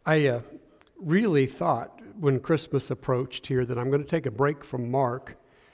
I really thought when Christmas approached here that I'm going to take a break from Mark,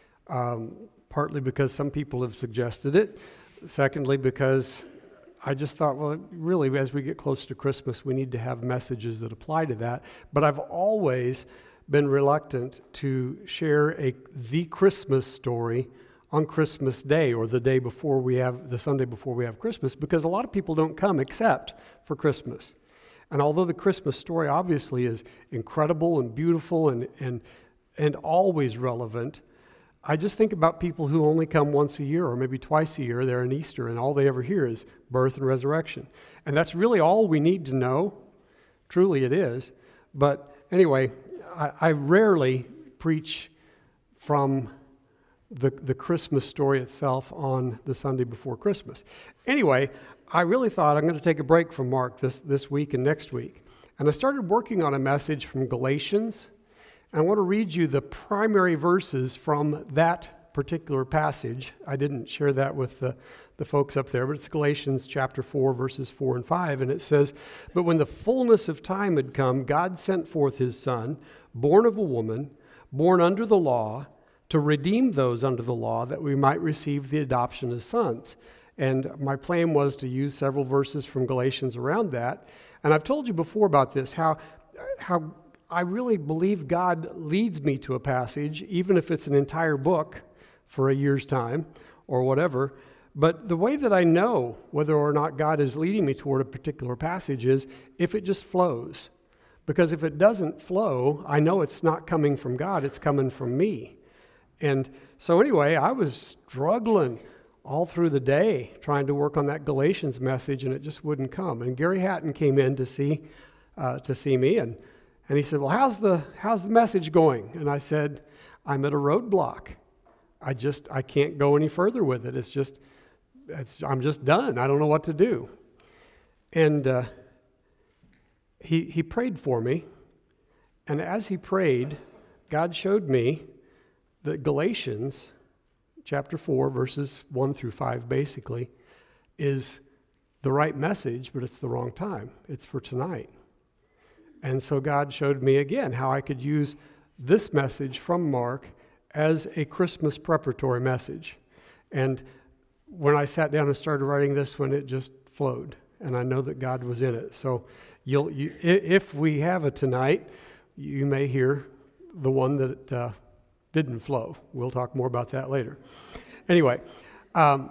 partly because some people have suggested it, secondly because I just thought, well, really, as we get closer to Christmas, we need to have messages that apply to that. But I've always been reluctant to share the Christmas story on Christmas Day or the Sunday before we have Christmas, because a lot of people don't come except for Christmas. And although the Christmas story obviously is incredible and beautiful and always relevant, I just think about people who only come once a year or maybe twice a year. They're in Easter, and all they ever hear is birth and resurrection. And that's really all we need to know. Truly it is. But anyway, I rarely preach from the Christmas story itself on the Sunday before Christmas. Anyway, I really thought I'm going to take a break from Mark this week and next week. And I started working on a message from Galatians. And I want to read you the primary verses from that particular passage. I didn't share that with the folks up there, but it's Galatians chapter 4, verses 4 and 5. And it says, "But when the fullness of time had come, God sent forth his Son, born of a woman, born under the law, to redeem those under the law, that we might receive the adoption as sons." And my plan was to use several verses from Galatians around that. And I've told you before about this, how I really believe God leads me to a passage, even if it's an entire book for a year's time or whatever. But the way that I know whether or not God is leading me toward a particular passage is if it just flows. Because if it doesn't flow, I know it's not coming from God, it's coming from me. And so anyway, I was struggling all through the day trying to work on that Galatians message, and it just wouldn't come. And Gary Hatton came in to see me, and he said, "Well, how's the message going?" And I said, "I'm at a roadblock. I can't go any further with it. I'm just done. I don't know what to do." And he prayed for me, and as he prayed, God showed me that Galatians chapter 4, verses 1 through 5, basically, is the right message, but it's the wrong time. It's for tonight. And so God showed me again how I could use this message from Mark as a Christmas preparatory message. And when I sat down and started writing this one, it just flowed. And I know that God was in it. So if we have it tonight, you may hear the one that didn't flow. We'll talk more about that later. Anyway, I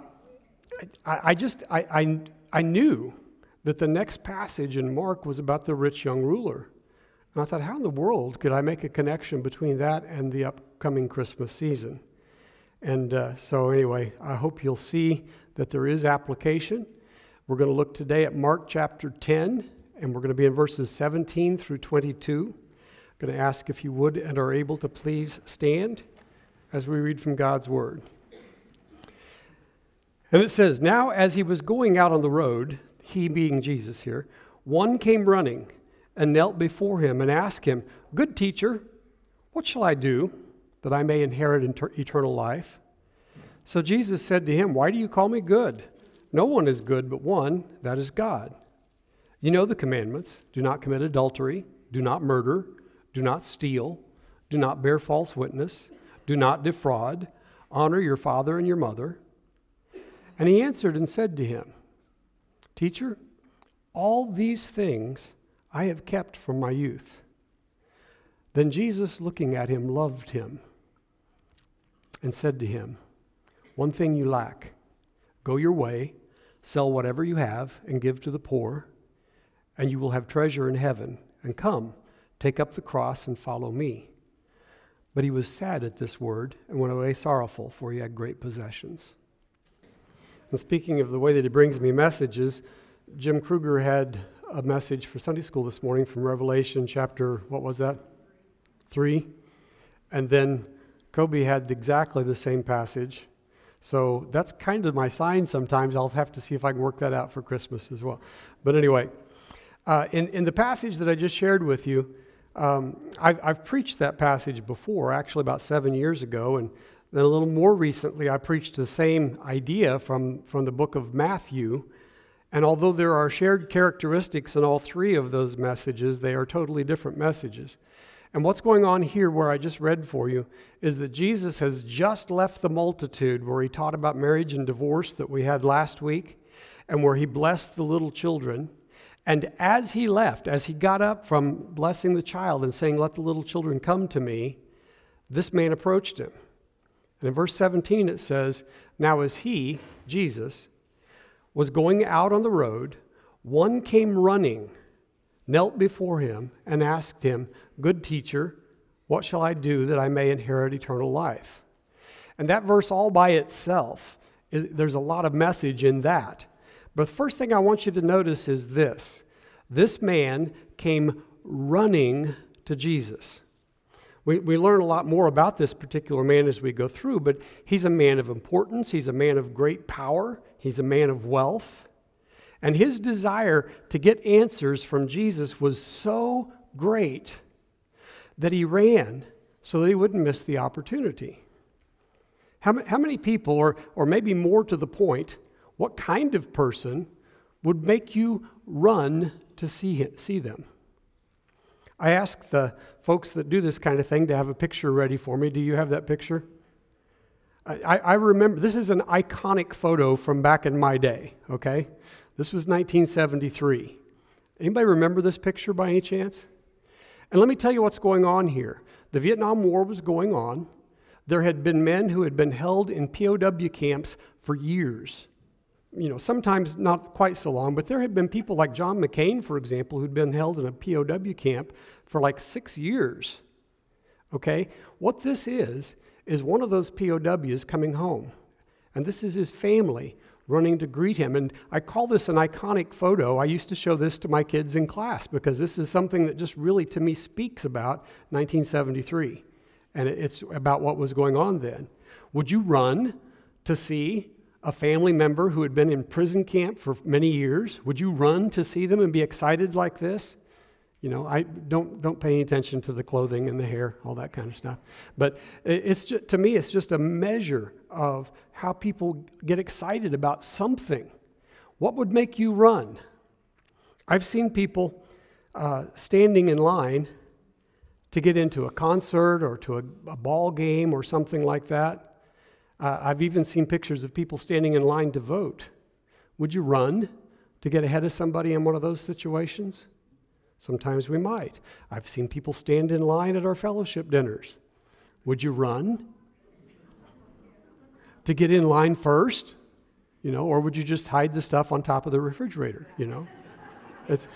knew that the next passage in Mark was about the rich young ruler. And I thought, how in the world could I make a connection between that and the upcoming Christmas season? And so anyway, I hope you'll see that there is application. We're going to look today at Mark chapter 10, and we're going to be in verses 17 through 22. I'm going to ask if you would and are able to please stand as we read from God's Word. And it says, "Now as he was going out on the road," he being Jesus here, "one came running and knelt before him and asked him, 'Good teacher, what shall I do that I may inherit eternal life?' So Jesus said to him, 'Why do you call me good? No one is good but one, that is God. You know the commandments: do not commit adultery, do not murder, do not steal, do not bear false witness, do not defraud, honor your father and your mother.' And he answered and said to him, 'Teacher, all these things I have kept from my youth.' Then Jesus, looking at him, loved him and said to him, 'One thing you lack. Go your way, sell whatever you have, and give to the poor, and you will have treasure in heaven. And come, take up the cross and follow me.' But he was sad at this word and went away sorrowful, for he had great possessions." And speaking of the way that he brings me messages, Jim Kruger had a message for Sunday school this morning from Revelation chapter, 3. And then Kobe had exactly the same passage. So that's kind of my sign sometimes. I'll have to see if I can work that out for Christmas as well. But anyway, in the passage that I just shared with you, I've preached that passage before, actually about 7 years ago, and then a little more recently I preached the same idea from the book of Matthew, And although there are shared characteristics in all three of those messages, they are totally different messages. And what's going on here, where I just read for you, is that Jesus has just left the multitude where he taught about marriage and divorce that we had last week, and where he blessed the little children. And as he left, as he got up from blessing the child and saying, "Let the little children come to me," this man approached him. And in verse 17 it says, "Now as he," Jesus, "was going out on the road, one came running, knelt before him, and asked him, 'Good teacher, what shall I do that I may inherit eternal life?'" And that verse all by itself, there's a lot of message in that. But the first thing I want you to notice is this. This man came running to Jesus. We learn a lot more about this particular man as we go through, but he's a man of importance. He's a man of great power. He's a man of wealth. And his desire to get answers from Jesus was so great that he ran so that he wouldn't miss the opportunity. How many people, or maybe more to the point, what kind of person would make you run to see them? I ask the folks that do this kind of thing to have a picture ready for me. Do you have that picture? I remember, this is an iconic photo from back in my day, okay? This was 1973. Anybody remember this picture by any chance? And let me tell you what's going on here. The Vietnam War was going on. There had been men who had been held in POW camps for years. Sometimes not quite so long, but there had been people like John McCain, for example, who'd been held in a POW camp for like 6 years. Okay? What this is one of those POWs coming home. And this is his family running to greet him. And I call this an iconic photo. I used to show this to my kids in class because this is something that just really, to me, speaks about 1973. And it's about what was going on then. Would you run to see a family member who had been in prison camp for many years? Would you run to see them and be excited like this? I don't pay any attention to the clothing and the hair, all that kind of stuff. But to me, it's just a measure of how people get excited about something. What would make you run? I've seen people standing in line to get into a concert or to a ball game or something like that. I've even seen pictures of people standing in line to vote. Would you run to get ahead of somebody in one of those situations? Sometimes we might. I've seen people stand in line at our fellowship dinners. Would you run to get in line first? Or would you just hide the stuff on top of the refrigerator? It's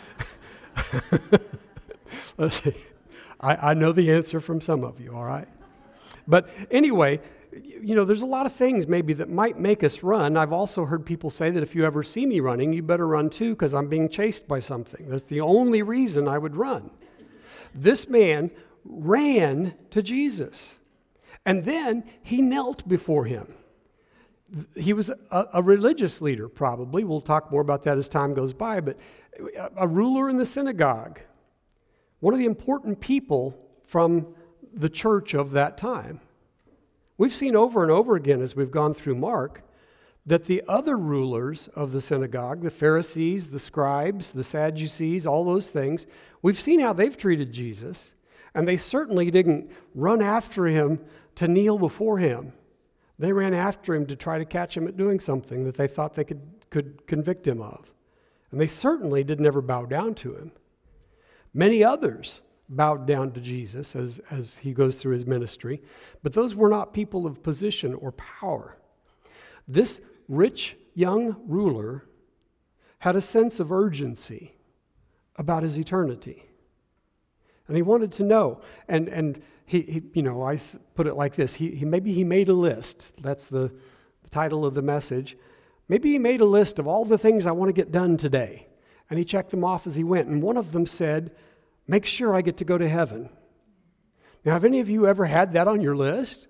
let's see. I know the answer from some of you, all right? But anyway, there's a lot of things maybe that might make us run. I've also heard people say that if you ever see me running, you better run too because I'm being chased by something. That's the only reason I would run. This man ran to Jesus, and then he knelt before him. He was a religious leader, probably. We'll talk more about that as time goes by, but a ruler in the synagogue, one of the important people from the church of that time. We've seen over and over again as we've gone through Mark that the other rulers of the synagogue, the Pharisees, the scribes, the Sadducees, all those things, we've seen how they've treated Jesus, and they certainly didn't run after him to kneel before him. They ran after him to try to catch him at doing something that they thought they could convict him of. And they certainly did never bow down to him. Many others bowed down to Jesus as he goes through his ministry, but those were not people of position or power. This rich young ruler had a sense of urgency about his eternity, and he wanted to know. And he I put it like this: maybe he made a list. That's the title of the message. Maybe he made a list of all the things I want to get done today, and he checked them off as he went. And one of them said, make sure I get to go to heaven. Now, have any of you ever had that on your list?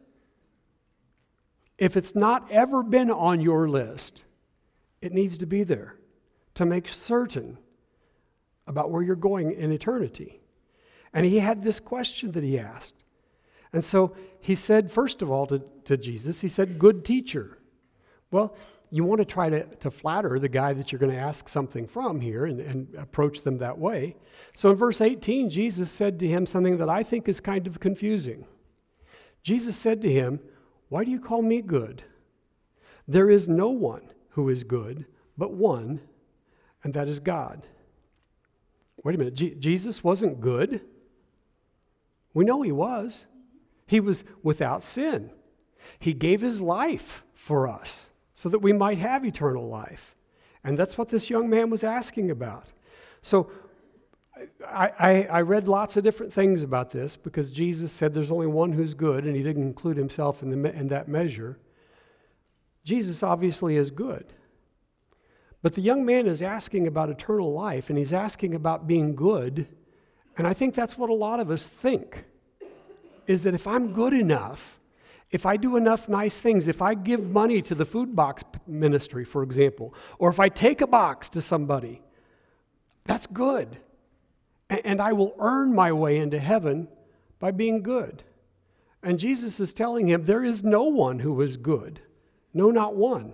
If it's not ever been on your list, it needs to be there to make certain about where you're going in eternity. And he had this question that he asked. And so he said, first of all, to Jesus, he said, "Good teacher." Well, you want to try to flatter the guy that you're going to ask something from here and approach them that way. So in verse 18, Jesus said to him something that I think is kind of confusing. Jesus said to him, "Why do you call me good? There is no one who is good but one, and that is God." Wait a minute, Jesus wasn't good? We know he was. He was without sin. He gave his life for us so that we might have eternal life. And that's what this young man was asking about. So I read lots of different things about this because Jesus said there's only one who's good, and he didn't include himself in that measure. Jesus obviously is good. But the young man is asking about eternal life, and he's asking about being good. And I think that's what a lot of us think, is that if I'm good enough, if I do enough nice things, if I give money to the food box ministry, for example, or if I take a box to somebody, that's good. And I will earn my way into heaven by being good. And Jesus is telling him there is no one who is good. No, not one.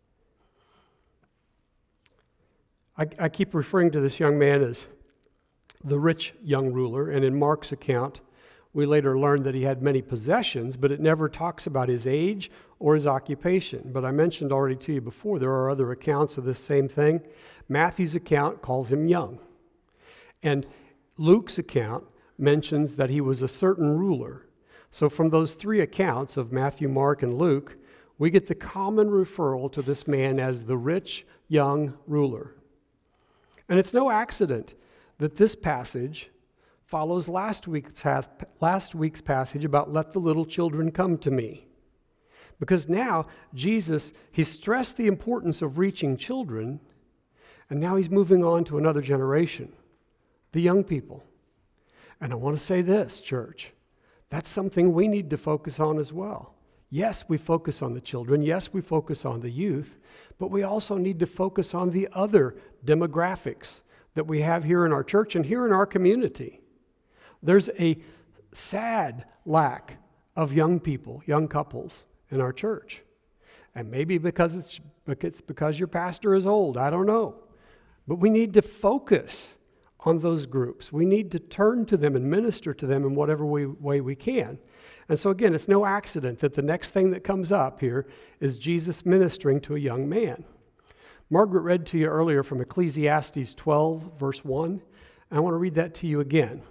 I keep referring to this young man as the rich young ruler, and in Mark's account, we later learned that he had many possessions, but it never talks about his age or his occupation. But I mentioned already to you before, there are other accounts of this same thing. Matthew's account calls him young. And Luke's account mentions that he was a certain ruler. So from those three accounts of Matthew, Mark, and Luke, we get the common referral to this man as the rich young ruler. And it's no accident that this passage follows last week's passage about let the little children come to me. Because now Jesus, he stressed the importance of reaching children, and now he's moving on to another generation, the young people. And I want to say this, church, that's something we need to focus on as well. Yes, we focus on the children. Yes, we focus on the youth, but we also need to focus on the other demographics that we have here in our church and here in our community. There's a sad lack of young people, young couples in our church. And maybe because it's because your pastor is old, I don't know. But we need to focus on those groups. We need to turn to them and minister to them in whatever way we can. And so again, it's no accident that the next thing that comes up here is Jesus ministering to a young man. Margaret read to you earlier from Ecclesiastes 12, verse 1. And I want to read that to you again.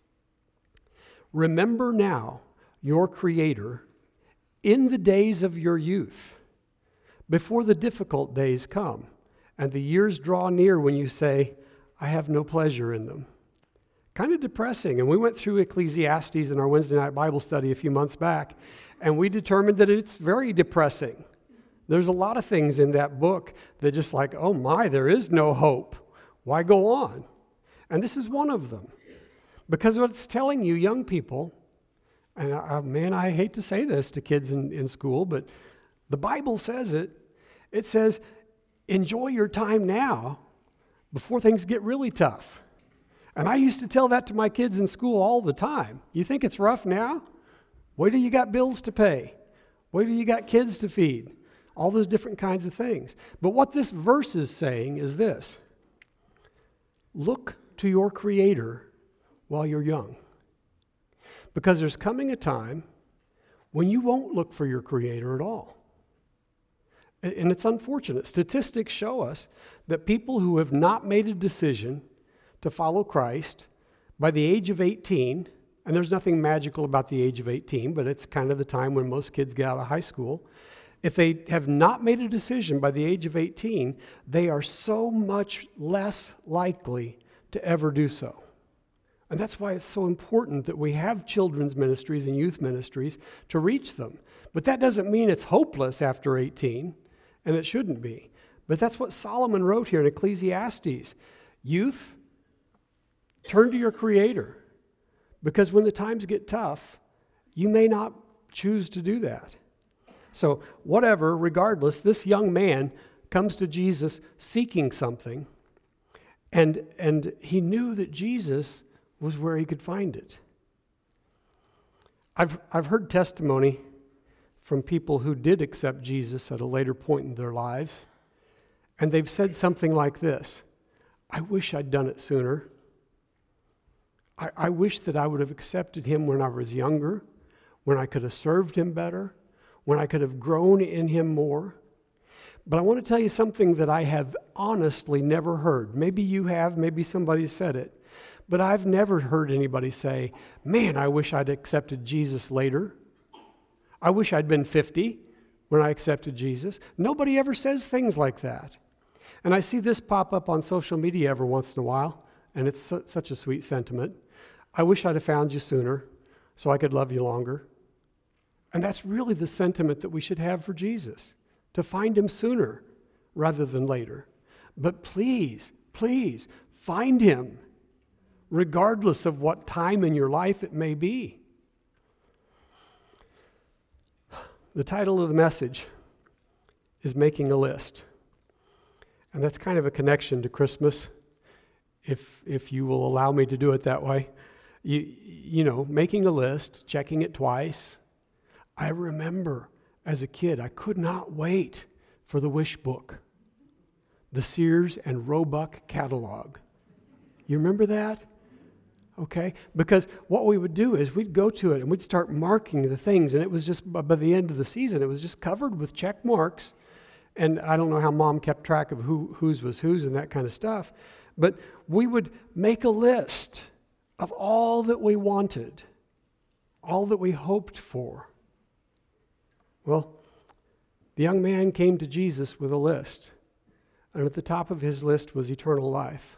Remember now your Creator in the days of your youth, before the difficult days come, and the years draw near when you say, I have no pleasure in them. Kind of depressing. And we went through Ecclesiastes in our Wednesday night Bible study a few months back, and we determined that it's very depressing. There's a lot of things in that book that just like, oh my, there is no hope. Why go on? And this is one of them. Because what it's telling you, young people, and I hate to say this to kids in school, but the Bible says it. It says, enjoy your time now before things get really tough. And I used to tell that to my kids in school all the time. You think it's rough now? Wait till you got bills to pay. Wait till you got kids to feed. All those different kinds of things. But what this verse is saying is this. Look to your Creator while you're young. Because there's coming a time when you won't look for your Creator at all. And it's unfortunate. Statistics show us that people who have not made a decision to follow Christ by the age of 18, and there's nothing magical about the age of 18, but it's kind of the time when most kids get out of high school. If they have not made a decision by the age of 18, they are so much less likely to ever do so. And that's why it's so important that we have children's ministries and youth ministries to reach them. But that doesn't mean it's hopeless after 18, and it shouldn't be. But that's what Solomon wrote here in Ecclesiastes. Youth, turn to your Creator, because when the times get tough, you may not choose to do that. So whatever, regardless, this young man comes to Jesus seeking something, and he knew that Jesus was where he could find it. I've heard testimony from people who did accept Jesus at a later point in their lives, and they've said something like this: I wish I'd done it sooner. I wish that I would have accepted him when I was younger, when I could have served him better, when I could have grown in him more. But I want to tell you something that I have honestly never heard. Maybe you have, maybe somebody said it, but I've never heard anybody say, man, I wish I'd accepted Jesus later. I wish I'd been 50 when I accepted Jesus. Nobody ever says things like that. And I see this pop up on social media every once in a while, and it's such a sweet sentiment. I wish I'd have found you sooner so I could love you longer. And that's really the sentiment that we should have for Jesus, to find him sooner rather than later. But please, please, find him, regardless of what time in your life it may be. The title of the message is Making a List. And that's kind of a connection to Christmas, if you will allow me to do it that way. You know, making a list, checking it twice. I remember as a kid, I could not wait for the wish book, the Sears and Roebuck catalog. You remember that? Okay? Because what we would do is we'd go to it and we'd start marking the things, and it was just, by the end of the season, it was just covered with check marks. And I don't know how Mom kept track of whose was whose and that kind of stuff. But we would make a list of all that we wanted, all that we hoped for. Well, the young man came to Jesus with a list. And at the top of his list was eternal life.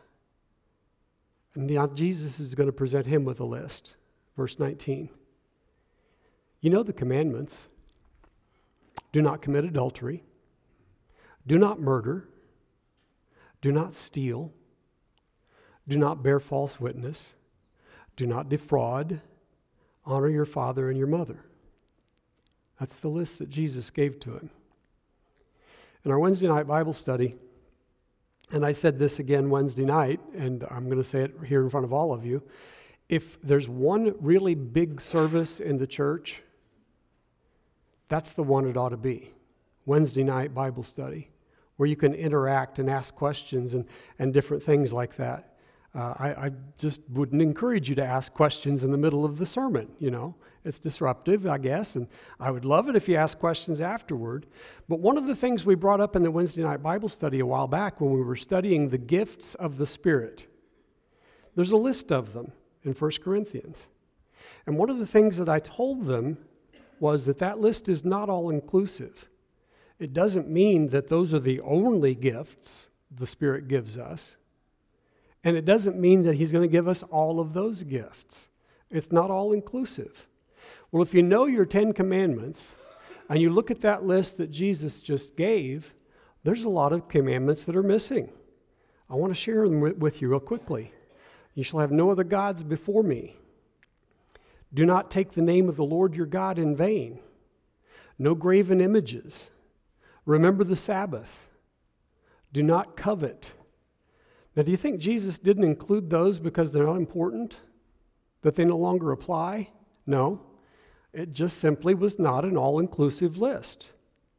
And now Jesus is going to present him with a list. Verse 19. You know the commandments. Do not commit adultery. Do not murder. Do not steal. Do not bear false witness. Do not defraud. Honor your father and your mother. That's the list that Jesus gave to him. In our Wednesday night Bible study, and I said this again Wednesday night, and I'm going to say it here in front of all of you, if there's one really big service in the church, that's the one it ought to be. Wednesday night Bible study, where you can interact and ask questions and different things like that. I just wouldn't encourage you to ask questions in the middle of the sermon, you know. It's disruptive, I guess, and I would love it if you asked questions afterward. But one of the things we brought up in the Wednesday night Bible study a while back when we were studying the gifts of the Spirit, there's a list of them in 1 Corinthians. And one of the things that I told them was that list is not all-inclusive. It doesn't mean that those are the only gifts the Spirit gives us. And it doesn't mean that he's going to give us all of those gifts. It's not all-inclusive. Well, if you know your 10 commandments, and you look at that list that Jesus just gave, there's a lot of commandments that are missing. I want to share them with you real quickly. You shall have no other gods before me. Do not take the name of the Lord your God in vain. No graven images. Remember the Sabbath. Do not covet. Now, do you think Jesus didn't include those because they're not important? That they no longer apply? No. It just simply was not an all-inclusive list.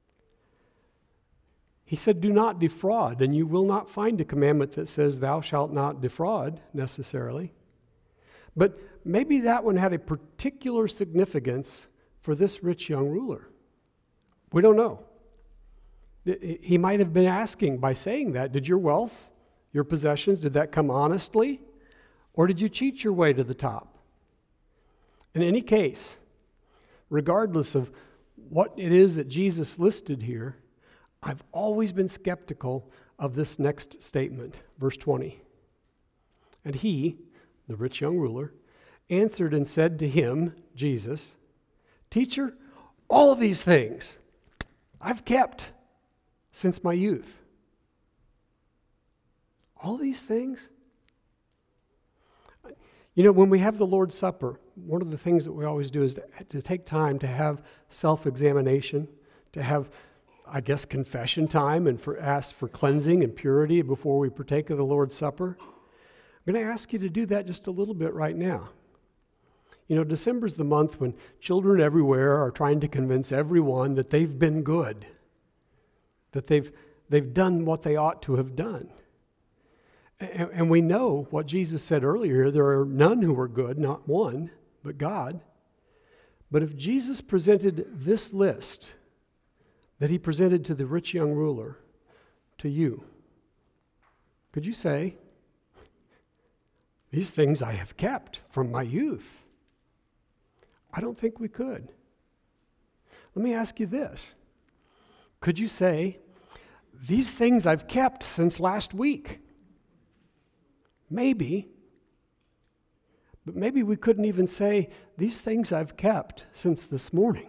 He said, do not defraud, and you will not find a commandment that says thou shalt not defraud necessarily. But maybe that one had a particular significance for this rich young ruler. We don't know. He might have been asking by saying that, did your wealth, your possessions, did that come honestly? Or did you cheat your way to the top? In any case, regardless of what it is that Jesus listed here, I've always been skeptical of this next statement, verse 20. And he, the rich young ruler, answered and said to him, Jesus, Teacher, all these things I've kept since my youth. All these things? You know, when we have the Lord's Supper, one of the things that we always do is to take time to have self-examination, to have, I guess, confession time and ask for cleansing and purity before we partake of the Lord's Supper. I'm going to ask you to do that just a little bit right now. You know, December's the month when children everywhere are trying to convince everyone that they've been good, that they've done what they ought to have done. And we know what Jesus said earlier, there are none who are good, not one, but God. But if Jesus presented this list that he presented to the rich young ruler, to you, could you say, these things I have kept from my youth? I don't think we could. Let me ask you this. Could you say, these things I've kept since last week? Maybe. But maybe we couldn't even say, these things I've kept since this morning.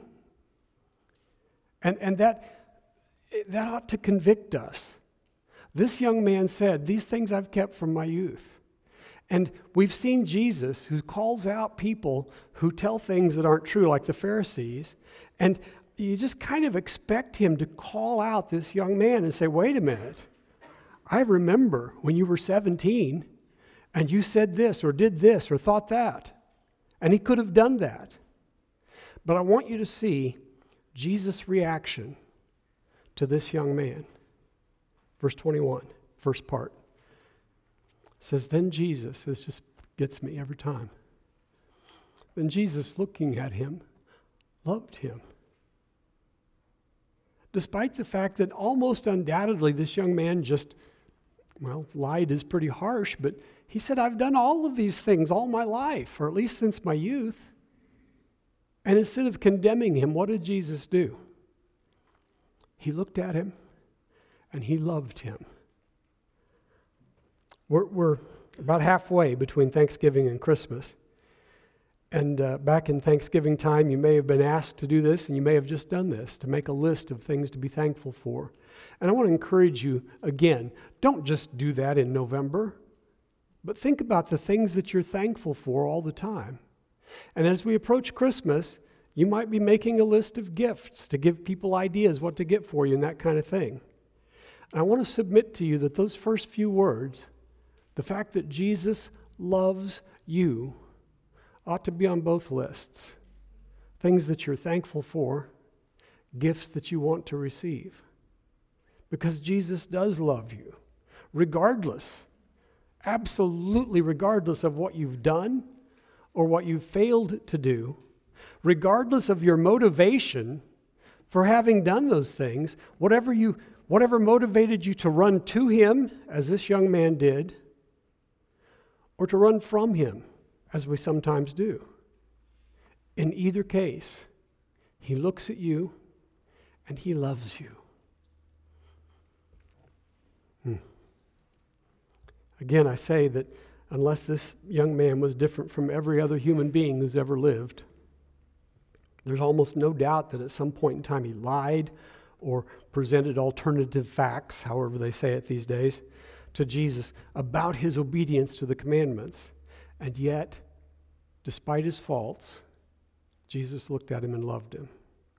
And that ought to convict us. This young man said, these things I've kept from my youth. And we've seen Jesus who calls out people who tell things that aren't true, like the Pharisees. And you just kind of expect him to call out this young man and say, wait a minute. I remember when you were 17 and you said this or did this or thought that. And he could have done that. But I want you to see Jesus' reaction to this young man. Verse 21, first part. It says, then Jesus, this just gets me every time. Then Jesus, looking at him, loved him. Despite the fact that almost undoubtedly this young man just, lied is pretty harsh, but he said, I've done all of these things all my life, or at least since my youth. And instead of condemning him, what did Jesus do? He looked at him and he loved him. We're about halfway between Thanksgiving and Christmas. And back in Thanksgiving time, you may have been asked to do this, and you may have just done this, to make a list of things to be thankful for. And I want to encourage you, again, don't just do that in November, but think about the things that you're thankful for all the time. And as we approach Christmas, you might be making a list of gifts to give people ideas what to get for you and that kind of thing. And I want to submit to you that those first few words, the fact that Jesus loves you, ought to be on both lists. Things that you're thankful for, gifts that you want to receive. Because Jesus does love you, regardless, absolutely regardless of what you've done or what you've failed to do, regardless of your motivation for having done those things, whatever motivated you to run to him, as this young man did, or to run from him, as we sometimes do. In either case, he looks at you and he loves you. Again, I say that unless this young man was different from every other human being who's ever lived, there's almost no doubt that at some point in time he lied or presented alternative facts, however they say it these days, to Jesus about his obedience to the commandments. And yet, despite his faults, Jesus looked at him and loved him.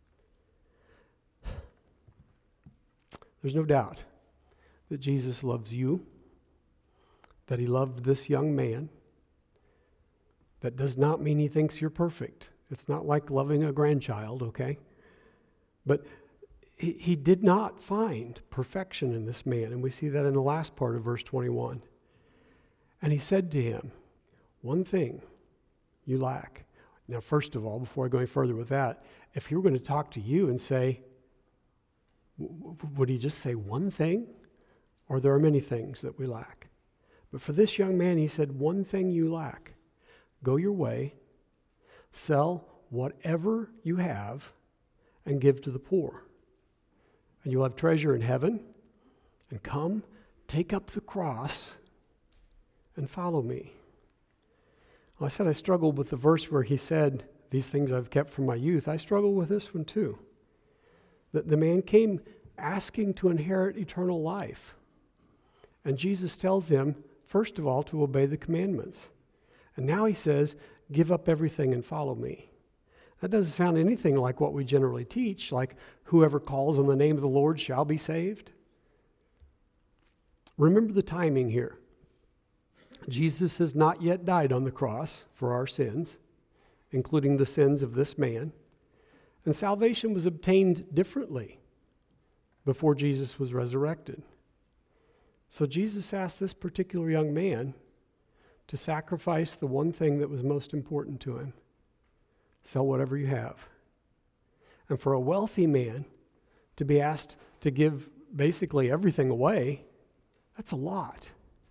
There's no doubt that Jesus loves you, that he loved this young man. That does not mean he thinks you're perfect. It's not like loving a grandchild, okay? But he did not find perfection in this man, and we see that in the last part of verse 21. And he said to him, one thing you lack. Now, first of all, before I go any further with that, if he were going to talk to you and say, would he just say one thing? Or there are many things that we lack. But for this young man, he said, one thing you lack. Go your way, sell whatever you have, and give to the poor. And you'll have treasure in heaven. And come, take up the cross, and follow me. Well, I said I struggled with the verse where he said, these things I've kept from my youth. I struggle with this one too. That the man came asking to inherit eternal life. And Jesus tells him, first of all, to obey the commandments. And now he says, give up everything and follow me. That doesn't sound anything like what we generally teach, like whoever calls on the name of the Lord shall be saved. Remember the timing here. Jesus has not yet died on the cross for our sins. including the sins of this man. And salvation was obtained differently before Jesus was resurrected. So Jesus asked this particular young man to sacrifice the one thing that was most important to him. Sell whatever you have. And for a wealthy man to be asked to give basically everything away, that's a lot.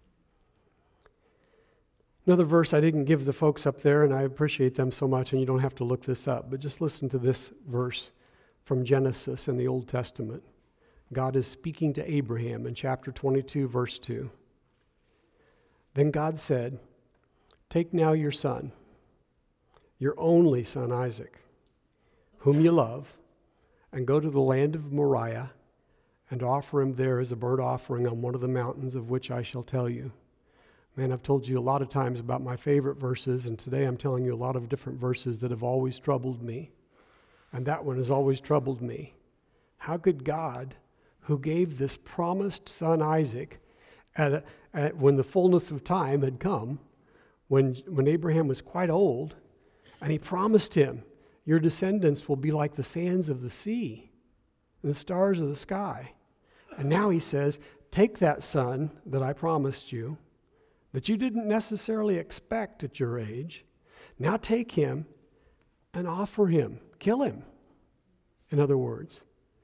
Another verse I didn't give the folks up there, and I appreciate them so much, and you don't have to look this up, but just listen to this verse from Genesis in the Old Testament. God is speaking to Abraham in chapter 22, verse 2. Then God said, "Take now your son, your only son Isaac, whom you love, and go to the land of Moriah and offer him there as a burnt offering on one of the mountains of which I shall tell you." Man, I've told you a lot of times about my favorite verses, and today I'm telling you a lot of different verses that have always troubled me. And that one has always troubled me. How could God, who gave this promised son Isaac when the fullness of time had come, when Abraham was quite old, and he promised him, your descendants will be like the sands of the sea and the stars of the sky. And now he says, take that son that I promised you, that you didn't necessarily expect at your age, now take him and offer him, kill him, in other words.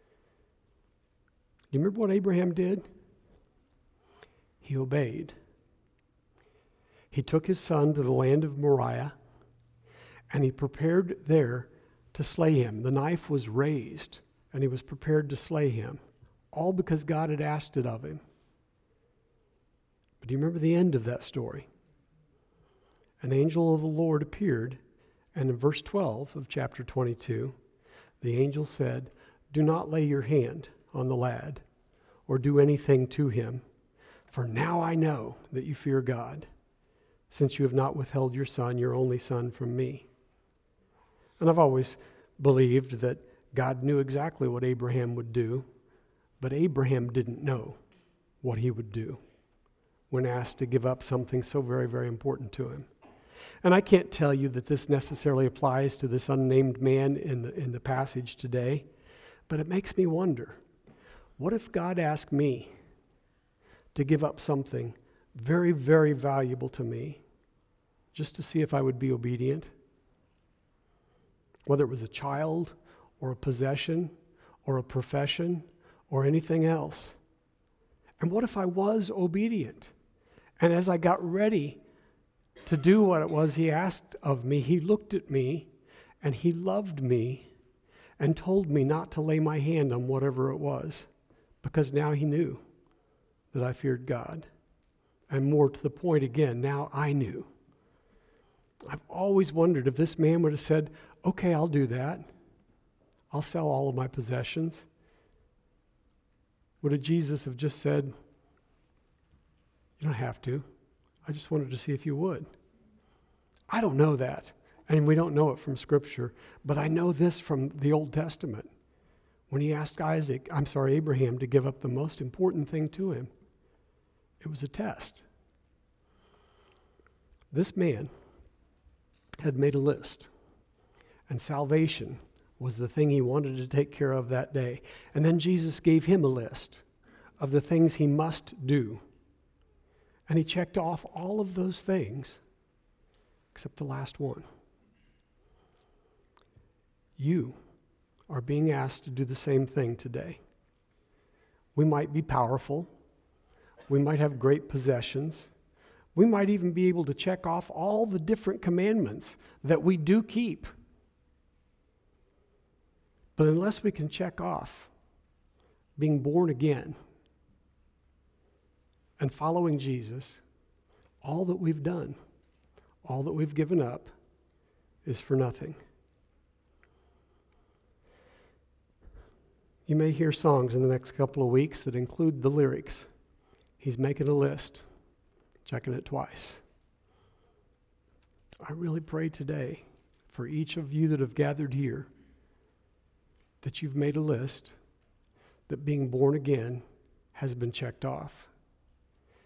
Do you remember what Abraham did? He obeyed. He took his son to the land of Moriah, and he prepared there to slay him. The knife was raised, and he was prepared to slay him, all because God had asked it of him. But do you remember the end of that story? An angel of the Lord appeared, and in verse 12 of chapter 22, the angel said, "Do not lay your hand on the lad or do anything to him, for now I know that you fear God, since you have not withheld your son, your only son, from me." And I've always believed that God knew exactly what Abraham would do, but Abraham didn't know what he would do when asked to give up something so very, very important to him. And I can't tell you that this necessarily applies to this unnamed man in the passage today, but it makes me wonder, what if God asked me to give up something very, very valuable to me just to see if I would be obedient? Whether it was a child or a possession or a profession or anything else. And what if I was obedient? And as I got ready to do what it was he asked of me, he looked at me and he loved me and told me not to lay my hand on whatever it was, because now he knew that I feared God. And more to the point again, now I knew. I've always wondered if this man would have said, okay, I'll do that. I'll sell all of my possessions. Would Jesus have just said, you don't have to. I just wanted to see if you would. I don't know that, and we don't know it from Scripture, but I know this from the Old Testament. When he asked Abraham to give up the most important thing to him, it was a test. This man had made a list, and salvation was the thing he wanted to take care of that day. And then Jesus gave him a list of the things he must do. And he checked off all of those things except the last one. You are being asked to do the same thing today. We might be powerful. We might have great possessions. We might even be able to check off all the different commandments that we do keep. But unless we can check off being born again and following Jesus, all that we've done, all that we've given up is for nothing. You may hear songs in the next couple of weeks that include the lyrics. He's making a list, checking it twice. I really pray today for each of you that have gathered here that you've made a list, that being born again has been checked off.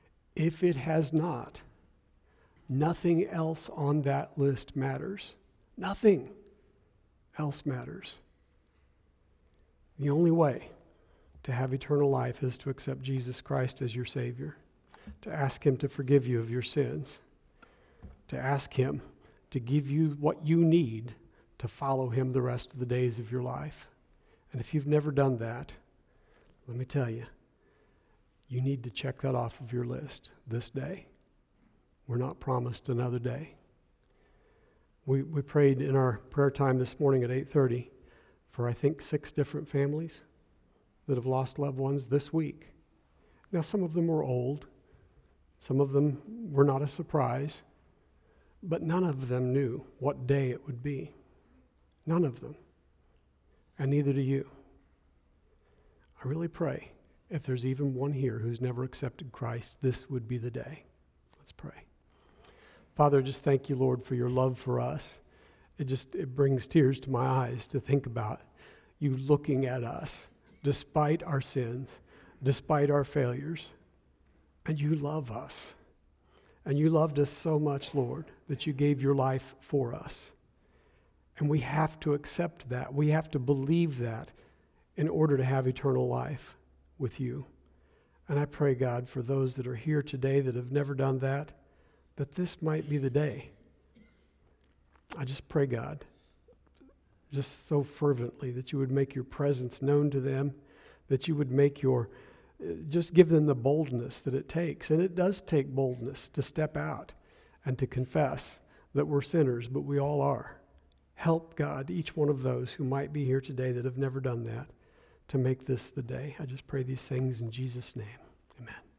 If it has not, nothing else on that list matters Nothing else matters. The only way to have eternal life is to accept Jesus Christ as your Savior, to ask Him to forgive you of your sins, to ask Him to give you what you need to follow Him the rest of the days of your life. And if you've never done that, let me tell you, you need to check that off of your list this day. We're not promised another day. We prayed in our prayer time this morning at 8:30 for, I think, 6 different families that have lost loved ones this week. Now, some of them were old. Some of them were not a surprise. But none of them knew what day it would be. None of them. And neither do you. I really pray, if there's even one here who's never accepted Christ, this would be the day. Let's pray. Father, just thank you, Lord, for your love for us. It brings tears to my eyes to think about you looking at us, despite our sins, despite our failures. And you love us. And you loved us so much, Lord, that you gave your life for us. And we have to accept that. We have to believe that in order to have eternal life with you. And I pray, God, for those that are here today that have never done that, that this might be the day. I just pray, God, just so fervently that you would make your presence known to them, that you would make just give them the boldness that it takes. And it does take boldness to step out and to confess that we're sinners, but we all are. Help, God, each one of those who might be here today that have never done that to make this the day. I just pray these things in Jesus' name. Amen.